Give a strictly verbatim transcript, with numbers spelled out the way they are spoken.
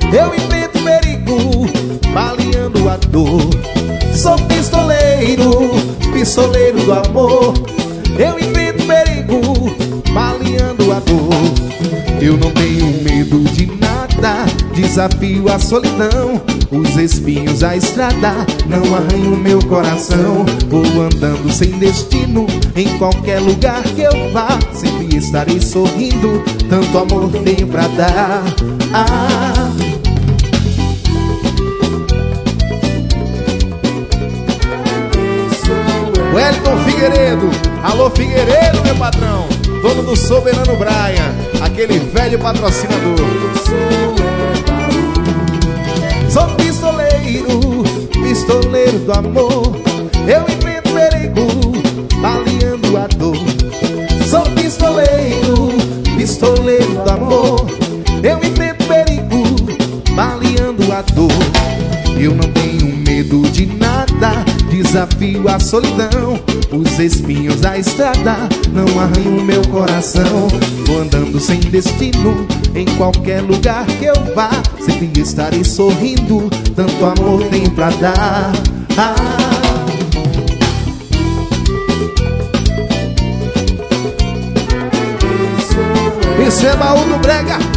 eu enfrento perigo, baleando a dor. Sou pistoleiro, pistoleiro do amor. Eu enfrento perigo, baleando a dor. Eu não tenho medo de nada, desafio a solidão. Os espinhos da estrada não arranham meu coração. Vou andando sem destino, em qualquer lugar que eu vá, sempre estarei sorrindo, tanto amor tenho pra dar. Ah. Wellington Figueiredo, alô Figueiredo, meu patrão, dono do Soberano Brian, aquele velho patrocinador. Sou pistoleiro, pistoleiro do amor. Eu enfrento perigo, baleando a dor. Sou pistoleiro, pistoleiro do amor. Eu enfrento perigo, baleando a dor. Eu não tenho medo de nada, desafio a solidão. Os espinhos da estrada não arranham meu coração. Vou andando sem destino, em qualquer lugar que eu vá, sempre estarei sorrindo, tanto amor tem pra dar. Ah. Esse é baú do brega,